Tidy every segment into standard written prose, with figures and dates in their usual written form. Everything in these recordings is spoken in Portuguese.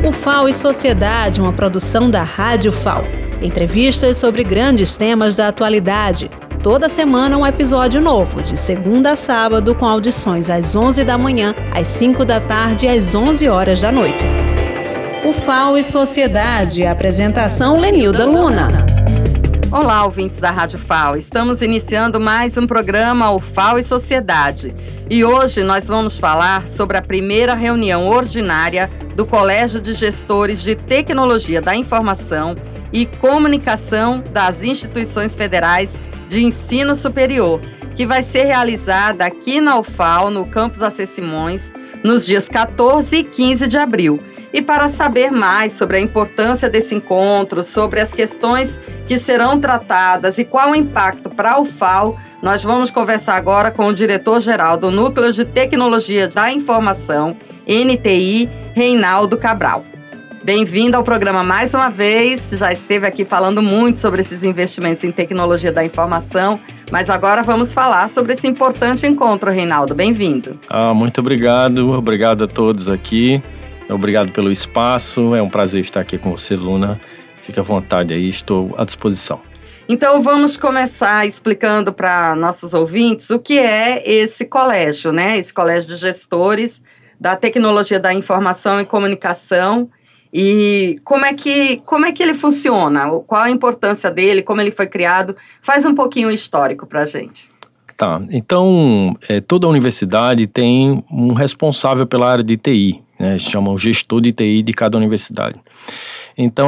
O FAO e Sociedade, uma produção da Rádio FAO. Entrevistas sobre grandes temas da atualidade. Toda semana um episódio novo, de segunda a sábado, com audições às 11 da manhã, às 5 da tarde e às 11 horas da noite. O FAO e Sociedade, apresentação Lenilda Luna. Olá, ouvintes da Rádio FAO. Estamos iniciando mais um programa, o FAO e Sociedade. E hoje nós vamos falar sobre a primeira reunião ordinária do Colégio de Gestores de Tecnologia da Informação e Comunicação das Instituições Federais de Ensino Superior, que vai ser realizada aqui na UFAO, no campus AC Simões, nos dias 14 e 15 de abril. E para saber mais sobre a importância desse encontro, sobre as questões que serão tratadas e qual o impacto para a UFAO, nós vamos conversar agora com o diretor-geral do Núcleo de Tecnologia da Informação, NTI, Reinaldo Cabral. Bem-vindo ao programa mais uma vez, já esteve aqui falando muito sobre esses investimentos em tecnologia da informação, mas agora vamos falar sobre esse importante encontro, Reinaldo. Bem-vindo. Muito obrigado a todos aqui. Obrigado pelo espaço, é um prazer estar aqui com você, Luna. Fique à vontade aí, estou à disposição. Então vamos começar explicando para nossos ouvintes o que é esse colégio, né? Esse colégio de gestores da tecnologia da informação e comunicação e como é que ele funciona, qual a importância dele, como ele foi criado. Faz um pouquinho o histórico para a gente. Tá, então toda universidade tem um responsável pela área de TI, né? Chamam gestor de TI de cada universidade. Então,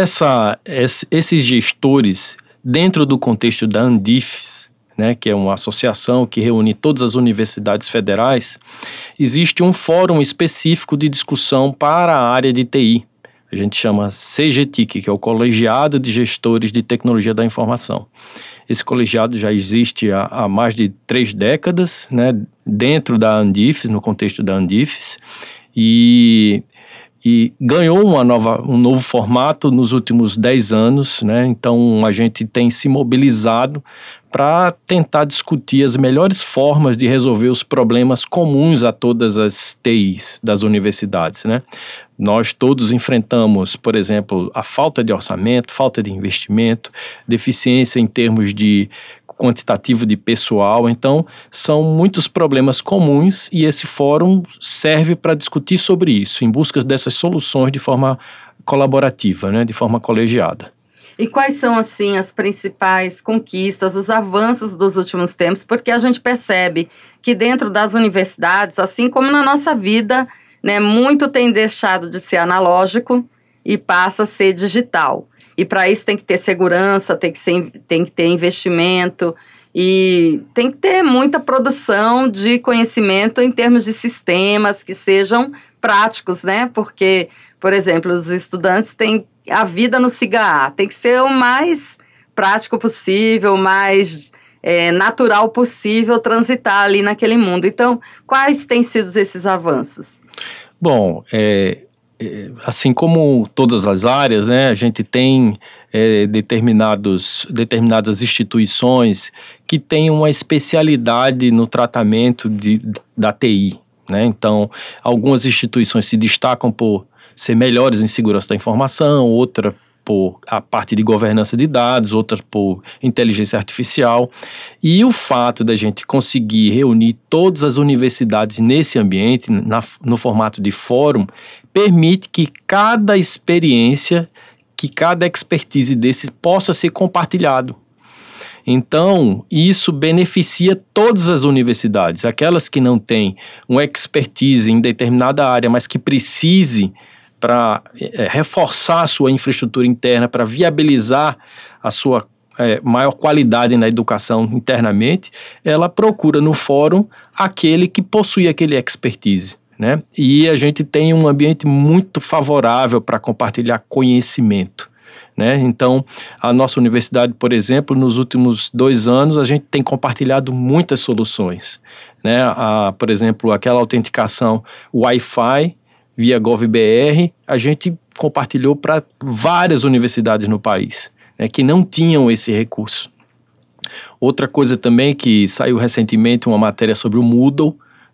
esses gestores, dentro do contexto da Andifes, né, que é uma associação que reúne todas as universidades federais, existe um fórum específico de discussão para a área de TI. A gente chama CGTIC, que é o Colegiado de Gestores de Tecnologia da Informação. Esse colegiado já existe há mais de 3 décadas, né, dentro da Andifes, no contexto da Andifes, e ganhou um novo formato nos últimos 10 anos, né? Então a gente tem se mobilizado para tentar discutir as melhores formas de resolver os problemas comuns a todas as TIs das universidades, né? Nós todos enfrentamos, por exemplo, a falta de orçamento, falta de investimento, deficiência em termos de quantitativo de pessoal. Então, são muitos problemas comuns e esse fórum serve para discutir sobre isso, em busca dessas soluções de forma colaborativa, né, de forma colegiada. E quais são, assim, as principais conquistas, os avanços dos últimos tempos? Porque a gente percebe que dentro das universidades, assim como na nossa vida, né, muito tem deixado de ser analógico e passa a ser digital. E para isso tem que ter segurança, tem que ter investimento e tem que ter muita produção de conhecimento em termos de sistemas que sejam práticos, né? Porque, por exemplo, os estudantes têm a vida no SIGA, tem que ser o mais prático possível, o mais natural possível transitar ali naquele mundo. Então, quais têm sido esses avanços? Bom, assim como todas as áreas, né, a gente tem determinadas instituições que têm uma especialidade no tratamento da TI, né? Então, algumas instituições se destacam por ser melhores em segurança da informação, outra por a parte de governança de dados, outras por inteligência artificial. E o fato da gente conseguir reunir todas as universidades nesse ambiente, no formato de fórum, permite que cada experiência, que cada expertise desse possa ser compartilhado. Então, isso beneficia todas as universidades, aquelas que não têm uma expertise em determinada área, mas que precise para reforçar a sua infraestrutura interna, para viabilizar a sua maior qualidade na educação internamente, ela procura no fórum aquele que possui aquele expertise, né? E a gente tem um ambiente muito favorável para compartilhar conhecimento, né? Então, a nossa universidade, por exemplo, nos últimos 2 anos, a gente tem compartilhado muitas soluções, né? Por exemplo, aquela autenticação Wi-Fi via GovBR, a gente compartilhou para várias universidades no país, né, que não tinham esse recurso. Outra coisa também que saiu recentemente, uma matéria sobre o Moodle,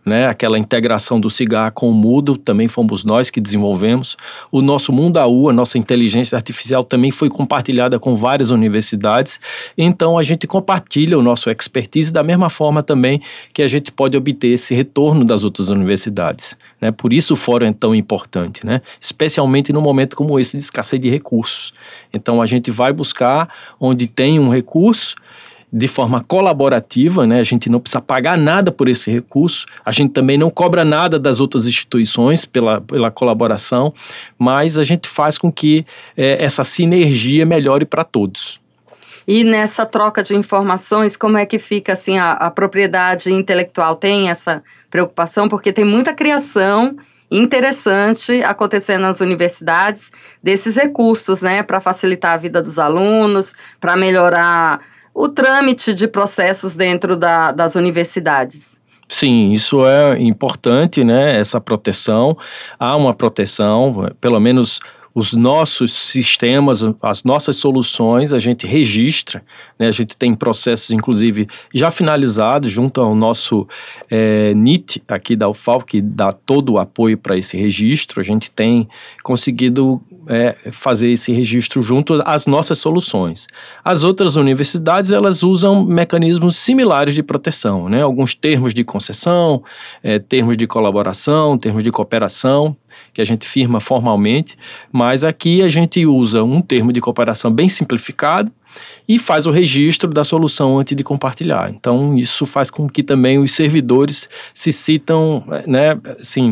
né? Aquela integração do cigarro com o Moodle, também fomos nós que desenvolvemos. O nosso Mundaú, a nossa inteligência artificial, também foi compartilhada com várias universidades. Então, a gente compartilha o nosso expertise da mesma forma também que a gente pode obter esse retorno das outras universidades, né? Por isso o fórum é tão importante, né? Especialmente num momento como esse de escassez de recursos. Então, a gente vai buscar onde tem um recurso de forma colaborativa, né? A gente não precisa pagar nada por esse recurso, a gente também não cobra nada das outras instituições pela colaboração, mas a gente faz com que essa sinergia melhore para todos. E nessa troca de informações, como é que fica assim, a propriedade intelectual? Tem essa preocupação? Porque tem muita criação interessante acontecendo nas universidades desses recursos, né? Para facilitar a vida dos alunos, para melhorar o trâmite de processos dentro das universidades. Sim, isso é importante, né? Essa proteção. Há uma proteção, pelo menos os nossos sistemas, as nossas soluções, a gente registra, né? A gente tem processos, inclusive, já finalizados junto ao nosso NIT aqui da UFAL, que dá todo o apoio para esse registro. A gente tem conseguido fazer esse registro junto às nossas soluções. As outras universidades, elas usam mecanismos similares de proteção, né? Alguns termos de concessão, termos de colaboração, termos de cooperação, que a gente firma formalmente, mas aqui a gente usa um termo de cooperação bem simplificado e faz o registro da solução antes de compartilhar. Então, isso faz com que também os servidores se sintam, né, assim,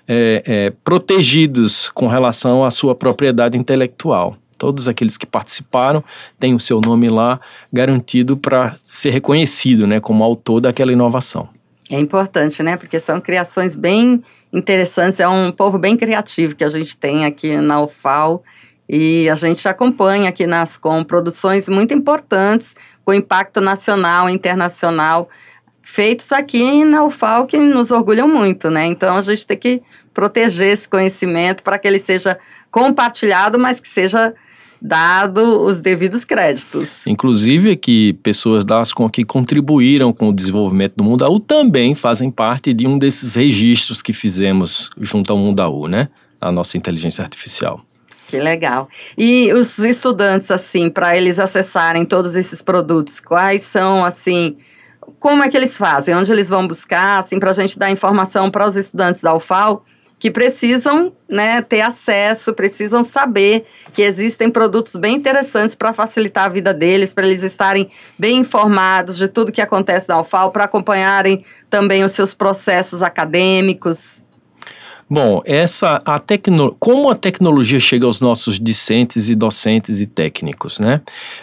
protegidos com relação à sua propriedade intelectual. Todos aqueles que participaram têm o seu nome lá garantido para ser reconhecido, né, como autor daquela inovação. É importante, né, porque são criações bem interessantes, é um povo bem criativo que a gente tem aqui na UFAL e a gente acompanha aqui na Ascom produções muito importantes com impacto nacional e internacional feitos aqui na UFAL que nos orgulham muito, né? Então a gente tem que proteger esse conhecimento para que ele seja compartilhado, mas que seja dado os devidos créditos. Inclusive que pessoas da Ascom que contribuíram com o desenvolvimento do Mundaú também fazem parte de um desses registros que fizemos junto ao Mundaú, né? A nossa inteligência artificial. Que legal. E os estudantes, assim, para eles acessarem todos esses produtos, quais são, assim, como é que eles fazem? Onde eles vão buscar, assim, para a gente dar informação para os estudantes da UFAL que precisam, né, ter acesso, precisam saber que existem produtos bem interessantes para facilitar a vida deles, para eles estarem bem informados de tudo que acontece na UFAL, para acompanharem também os seus processos acadêmicos. Bom, como a tecnologia chega aos nossos discentes e docentes e técnicos, né?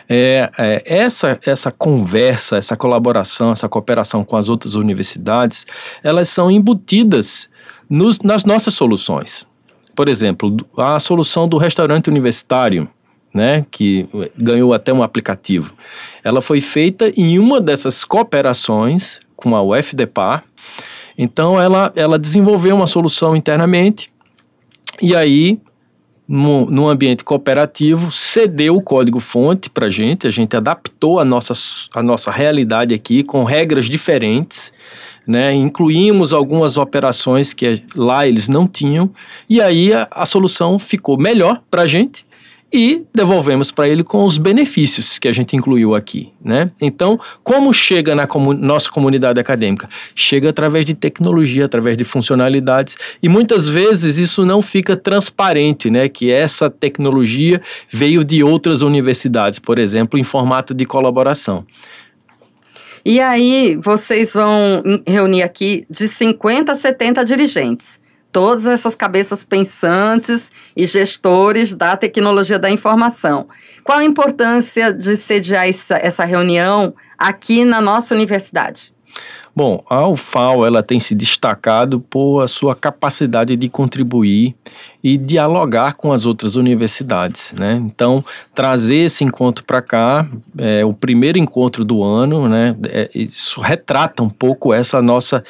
Essa conversa, essa colaboração, essa cooperação com as outras universidades, elas são embutidas nas nossas soluções. Por exemplo, a solução do restaurante universitário, né, que ganhou até um aplicativo, ela foi feita em uma dessas cooperações com a UFDPAR. Então, ela desenvolveu uma solução internamente e aí, no ambiente cooperativo, cedeu o código-fonte para a gente adaptou a nossa realidade aqui com regras diferentes, né? Incluímos algumas operações que lá eles não tinham e aí a solução ficou melhor para a gente e devolvemos para ele com os benefícios que a gente incluiu aqui, né? Então, como chega na nossa comunidade acadêmica? Chega através de tecnologia, através de funcionalidades, e muitas vezes isso não fica transparente, né? Que essa tecnologia veio de outras universidades, por exemplo, em formato de colaboração. E aí, vocês vão reunir aqui de 50 a 70 dirigentes. Todas essas cabeças pensantes e gestores da tecnologia da informação. Qual a importância de sediar essa reunião aqui na nossa universidade? Bom, a UFAL ela tem se destacado por a sua capacidade de contribuir e dialogar com as outras universidades, né? Então, trazer esse encontro para cá, o primeiro encontro do ano, né? Isso retrata um pouco essa nossa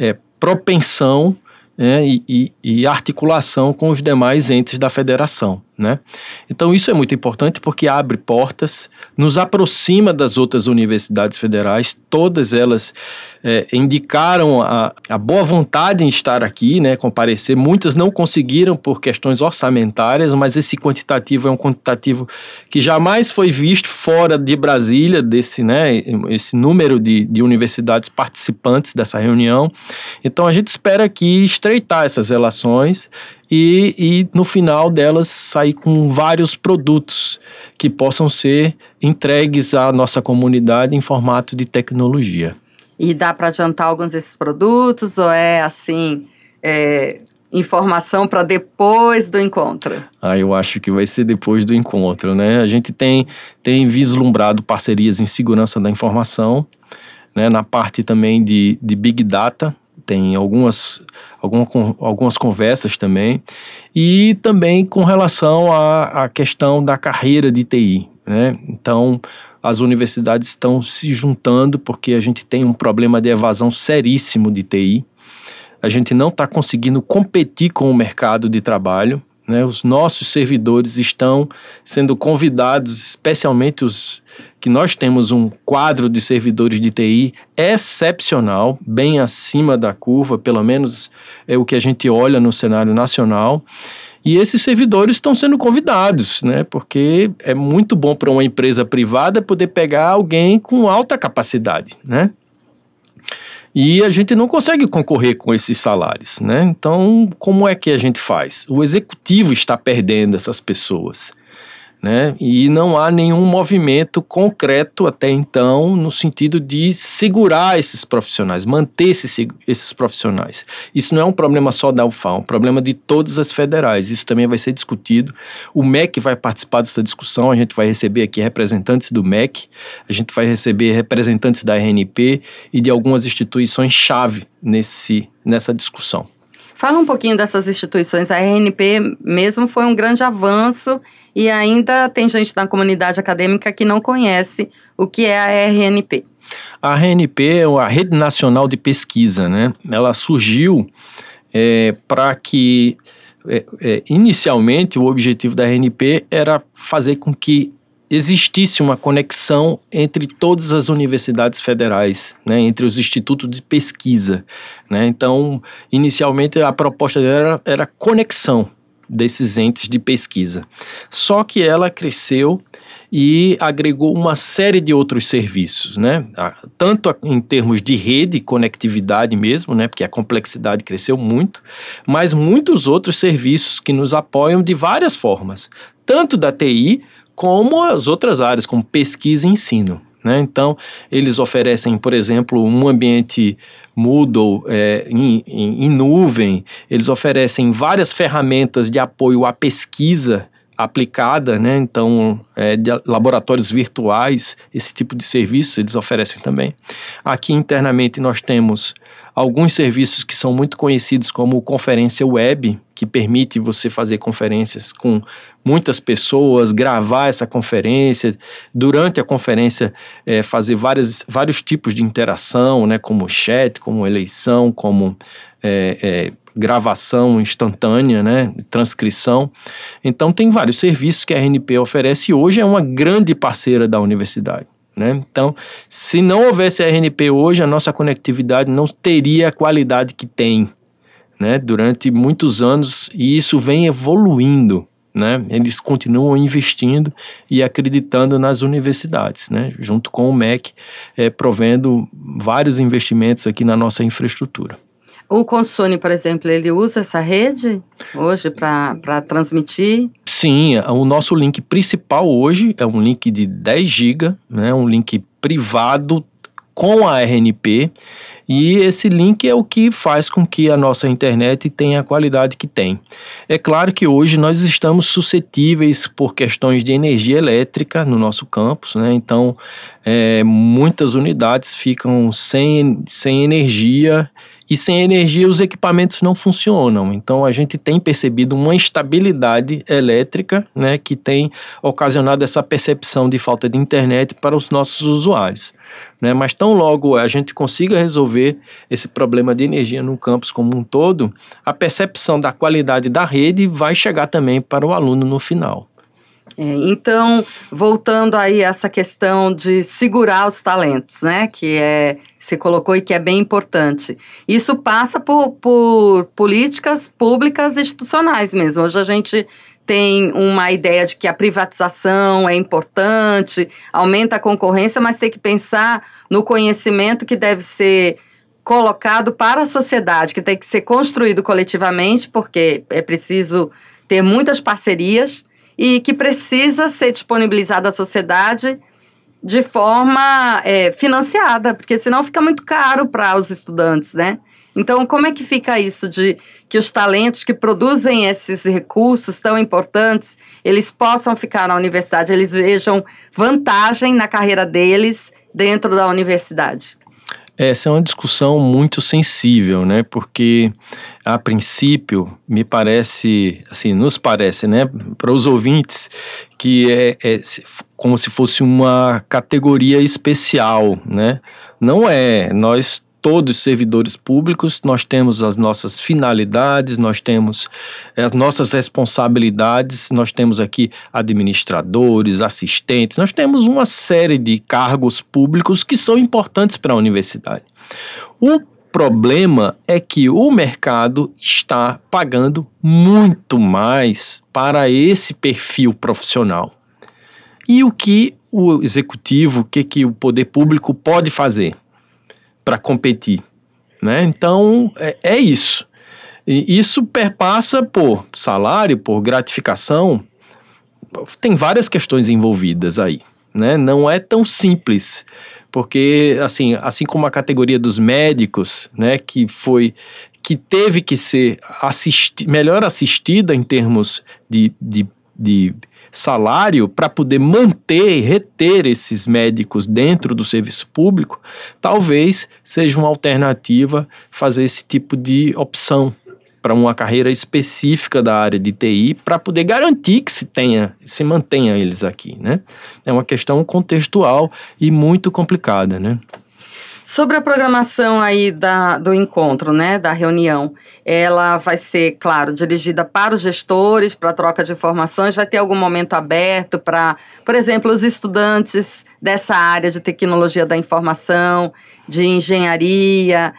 propensão, né, e articulação com os demais entes da federação. né? Então isso é muito importante porque abre portas, nos aproxima das outras universidades federais, todas elas indicaram a boa vontade em estar aqui, né, comparecer. Muitas não conseguiram por questões orçamentárias, mas esse quantitativo é um quantitativo que jamais foi visto fora de Brasília, esse número de universidades participantes dessa reunião. Então a gente espera aqui estreitar essas relações e no final delas sair com vários produtos que possam ser entregues à nossa comunidade em formato de tecnologia. E dá para adiantar alguns desses produtos ou é assim, informação para depois do encontro? Eu acho que vai ser depois do encontro, né? A gente tem vislumbrado parcerias em segurança da informação, né? Na parte também de Big Data, tem algumas conversas também, e também com relação à questão da carreira de TI, né? Então, as universidades estão se juntando porque a gente tem um problema de evasão seríssimo de TI. A gente não está conseguindo competir com o mercado de trabalho, né? Os nossos servidores estão sendo convidados, especialmente os que nós temos um quadro de servidores de TI excepcional, bem acima da curva, pelo menos é o que a gente olha no cenário nacional. E esses servidores estão sendo convidados, né? Porque é muito bom para uma empresa privada poder pegar alguém com alta capacidade, né? E a gente não consegue concorrer com esses salários, né? Então, como é que a gente faz? O executivo está perdendo essas pessoas, né? E não há nenhum movimento concreto até então no sentido de segurar esses profissionais, manter esses profissionais. Isso não é um problema só da UFAL, é um problema de todas as federais. Isso também vai ser discutido. O MEC vai participar dessa discussão, a gente vai receber aqui representantes do MEC, a gente vai receber representantes da RNP e de algumas instituições-chave nessa discussão. Fala um pouquinho dessas instituições. A RNP mesmo foi um grande avanço e ainda tem gente da comunidade acadêmica que não conhece o que é a RNP. A RNP é a Rede Nacional de Pesquisa, né? Ela surgiu para que, inicialmente, o objetivo da RNP era fazer com que existisse uma conexão entre todas as universidades federais, né, entre os institutos de pesquisa, né? Então, inicialmente, a proposta dela era conexão desses entes de pesquisa. Só que ela cresceu e agregou uma série de outros serviços, né? Tanto em termos de rede, conectividade mesmo, né? Porque a complexidade cresceu muito, mas muitos outros serviços que nos apoiam de várias formas, tanto da TI como as outras áreas, como pesquisa e ensino, né? Então, eles oferecem, por exemplo, um ambiente Moodle em nuvem, eles oferecem várias ferramentas de apoio à pesquisa aplicada, né? Então, de laboratórios virtuais, esse tipo de serviço eles oferecem também. Aqui internamente nós temos alguns serviços que são muito conhecidos como conferência web, que permite você fazer conferências com muitas pessoas, gravar essa conferência, durante a conferência fazer vários tipos de interação, né, como chat, como eleição, como gravação instantânea, né, transcrição. Então tem vários serviços que a RNP oferece e hoje é uma grande parceira da universidade, né? Então, se não houvesse a RNP hoje, a nossa conectividade não teria a qualidade que tem, né, durante muitos anos, e isso vem evoluindo, né? Eles continuam investindo e acreditando nas universidades, né, junto com o MEC, provendo vários investimentos aqui na nossa infraestrutura. O Consune, por exemplo, ele usa essa rede hoje para transmitir? Sim, o nosso link principal hoje é um link de 10 GB, né, um link privado com a RNP, e esse link é o que faz com que a nossa internet tenha a qualidade que tem. É claro que hoje nós estamos suscetíveis por questões de energia elétrica no nosso campus, né? Então, muitas unidades ficam sem energia, e sem energia os equipamentos não funcionam. Então a gente tem percebido uma instabilidade elétrica, né, que tem ocasionado essa percepção de falta de internet para os nossos usuários. né? Mas tão logo a gente consiga resolver esse problema de energia no campus como um todo, a percepção da qualidade da rede vai chegar também para o aluno no final. Então, voltando aí a essa questão de segurar os talentos, né, você colocou e que é bem importante. Isso passa por políticas públicas institucionais mesmo. Hoje a gente tem uma ideia de que a privatização é importante, aumenta a concorrência, mas tem que pensar no conhecimento que deve ser colocado para a sociedade, que tem que ser construído coletivamente, porque é preciso ter muitas parcerias e que precisa ser disponibilizado à sociedade de forma financiada, porque senão fica muito caro para os estudantes, né? Então, como é que fica isso de que os talentos que produzem esses recursos tão importantes, eles possam ficar na universidade, eles vejam vantagem na carreira deles dentro da universidade? Essa é uma discussão muito sensível, né? Porque, a princípio, me parece, assim, nos parece, né, para os ouvintes, que é como se fosse uma categoria especial, né? Não é. Nós, todos servidores públicos, nós temos as nossas finalidades, nós temos as nossas responsabilidades, nós temos aqui administradores, assistentes, nós temos uma série de cargos públicos que são importantes para a universidade. O problema é que o mercado está pagando muito mais para esse perfil profissional. E o que o executivo, o que o poder público pode fazer para competir, né? Então, é isso. E isso perpassa por salário, por gratificação. Tem várias questões envolvidas aí, né? Não é tão simples, porque, assim como a categoria dos médicos, né, que teve que ser melhor assistida em termos de salário para poder manter e reter esses médicos dentro do serviço público, talvez seja uma alternativa fazer esse tipo de opção para uma carreira específica da área de TI para poder garantir que se mantenha eles aqui, né? É uma questão contextual e muito complicada, né? Sobre a programação aí do encontro, né, da reunião, ela vai ser, claro, dirigida para os gestores, para a troca de informações, vai ter algum momento aberto para, por exemplo, os estudantes dessa área de tecnologia da informação, de engenharia,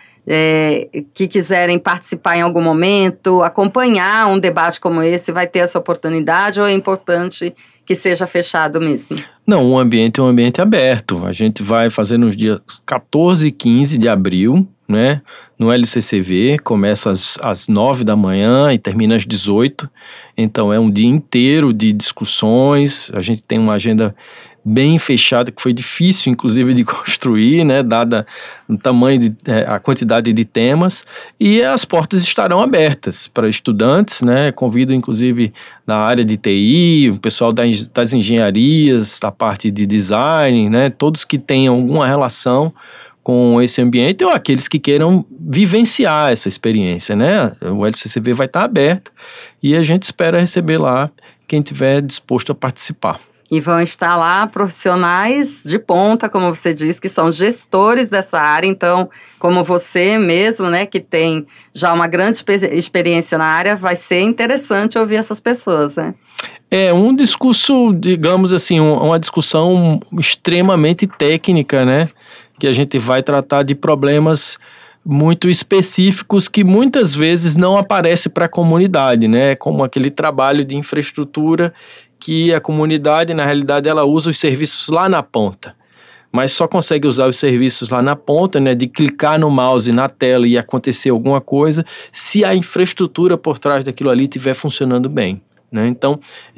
que quiserem participar em algum momento, acompanhar um debate como esse, vai ter essa oportunidade ou é importante que seja fechado mesmo? Não, o ambiente é um ambiente aberto. A gente vai fazer nos dias 14 e 15 de abril, né, no LCCV, começa às 9 da manhã e termina às 18. Então é um dia inteiro de discussões. A gente tem uma agenda bem fechada, que foi difícil, inclusive, de construir, né, dada o tamanho, a quantidade de temas, e as portas estarão abertas para estudantes, né, convido, inclusive, da área de TI, o pessoal das engenharias, da parte de design, né, todos que tenham alguma relação com esse ambiente ou aqueles que queiram vivenciar essa experiência, né, o LCCV vai estar aberto e a gente espera receber lá quem estiver disposto a participar. E vão estar lá profissionais de ponta, como você disse, que são gestores dessa área. Então, como você mesmo, né, que tem já uma grande experiência na área, vai ser interessante ouvir essas pessoas, né? É um discurso, digamos assim, uma discussão extremamente técnica, né? Que a gente vai tratar de problemas muito específicos que muitas vezes não aparecem para a comunidade, né? Como aquele trabalho de infraestrutura que a comunidade, na realidade, ela usa os serviços lá na ponta, mas só consegue usar os serviços lá na ponta, né, de clicar no mouse na tela e acontecer alguma coisa, se a infraestrutura por trás daquilo ali estiver funcionando bem, né? Então,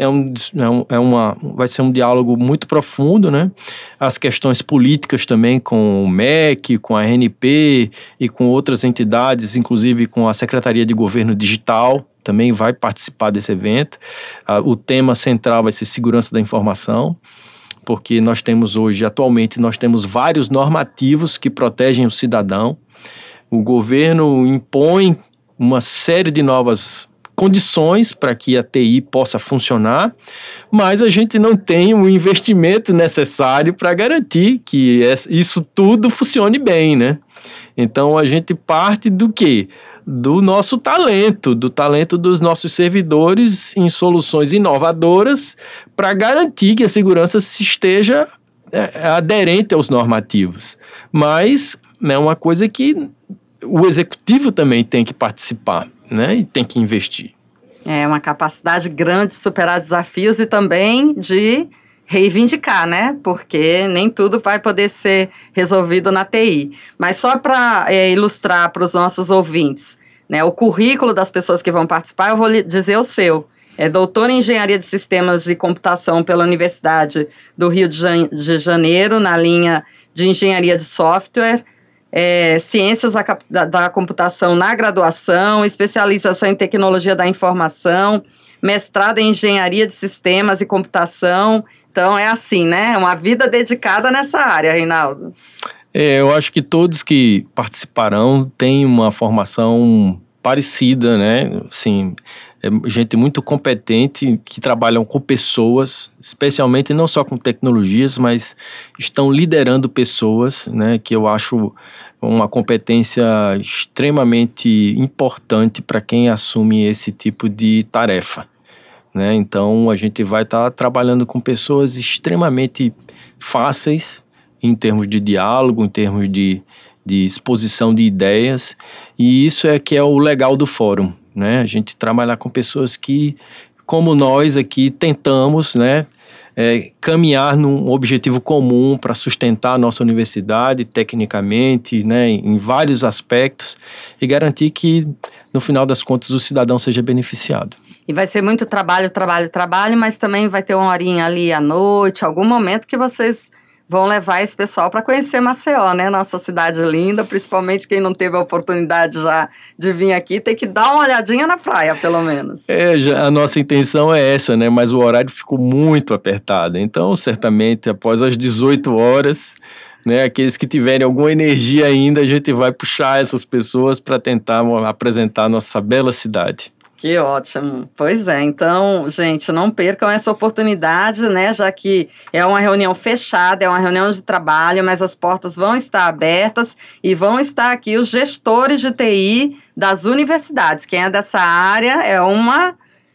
vai ser um diálogo muito profundo, né? As questões políticas também com o MEC, com a RNP e com outras entidades, inclusive com a Secretaria de Governo Digital, também vai participar desse evento. O tema central vai ser segurança da informação, porque atualmente nós temos vários normativos que protegem o cidadão. O governo impõe uma série de novas condições para que a TI possa funcionar, mas a gente não tem o investimento necessário para garantir que isso tudo funcione bem, né? Então, a gente parte do quê? Do nosso talento, do talento dos nossos servidores em soluções inovadoras para garantir que a segurança esteja aderente aos normativos. Mas é uma coisa que o executivo também tem que participar, né? E tem que investir. É uma capacidade grande de superar desafios e também de reivindicar, né? Porque nem tudo vai poder ser resolvido na TI. Mas só para ilustrar para os nossos ouvintes, né, o currículo das pessoas que vão participar, eu vou lhe dizer o seu. É doutor em Engenharia de Sistemas e Computação pela Universidade do Rio de Janeiro, na linha de Engenharia de Software, Ciências da Computação na graduação, especialização em Tecnologia da Informação, mestrado em Engenharia de Sistemas e Computação. Então, é assim, né? Uma vida dedicada nessa área, Reinaldo. Eu acho que todos que participarão têm uma formação parecida, né? Assim, gente muito competente que trabalham com pessoas, especialmente não só com tecnologias, mas estão liderando pessoas, né? Que eu acho uma competência extremamente importante para quem assume esse tipo de tarefa, né? Então, a gente vai estar trabalhando com pessoas extremamente fáceis em termos de diálogo, em termos de exposição de ideias, e isso é que é o legal do fórum, né? A gente trabalhar com pessoas que, como nós aqui, tentamos, né, caminhar num objetivo comum para sustentar a nossa universidade tecnicamente, né, em vários aspectos, e garantir que, no final das contas, o cidadão seja beneficiado. E vai ser muito trabalho, mas também vai ter uma horinha ali à noite, algum momento que vocês vão levar esse pessoal para conhecer Maceió, né? Nossa cidade linda, principalmente quem não teve a oportunidade já de vir aqui, tem que dar uma olhadinha na praia, pelo menos. A nossa intenção é essa, né? Mas o horário ficou muito apertado. Então, certamente, após as 18 horas, né, aqueles que tiverem alguma energia ainda, a gente vai puxar essas pessoas para tentar apresentar a nossa bela cidade. Que ótimo. Pois é, então, gente, não percam essa oportunidade, né, já que é uma reunião fechada, é uma reunião de trabalho, mas as portas vão estar abertas e vão estar aqui os gestores de TI das universidades. Quem é dessa área é uma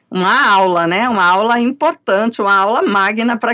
aula, né, uma aula importante, uma aula magna para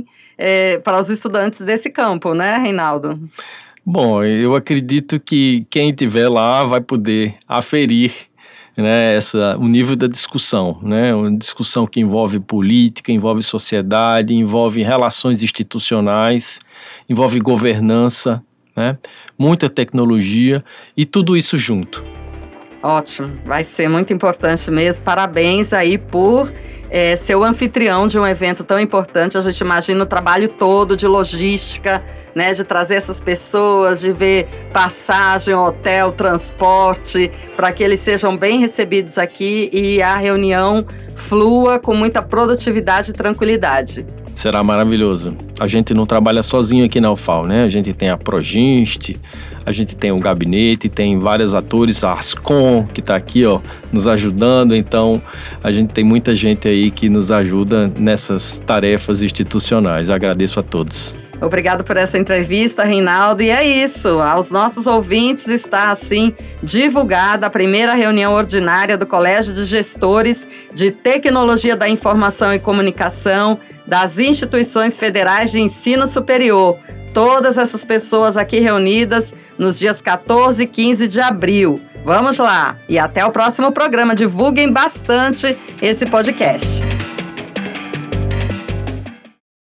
para os estudantes desse campo, né, Reinaldo? Bom, eu acredito que quem estiver lá vai poder aferir, né, o nível da discussão, né, uma discussão que envolve política, envolve sociedade, envolve relações institucionais, envolve governança, né, muita tecnologia e tudo isso junto. Ótimo, vai ser muito importante mesmo. Parabéns aí por ser o anfitrião de um evento tão importante. A gente imagina o trabalho todo de logística, né, de trazer essas pessoas, de ver passagem, hotel, transporte, para que eles sejam bem recebidos aqui e a reunião flua com muita produtividade e tranquilidade. Será maravilhoso. A gente não trabalha sozinho aqui na UFAL, né? A gente tem a Proginst, a gente tem o gabinete, tem vários atores, a Ascom, que está aqui, ó, nos ajudando. Então, a gente tem muita gente aí que nos ajuda nessas tarefas institucionais. Agradeço a todos. Obrigado por essa entrevista, Reinaldo. E é isso, aos nossos ouvintes está assim divulgada a primeira reunião ordinária do Colégio de Gestores de Tecnologia da Informação e Comunicação das Instituições Federais de Ensino Superior. Todas essas pessoas aqui reunidas nos dias 14 e 15 de abril. Vamos lá e até o próximo programa. Divulguem bastante esse podcast.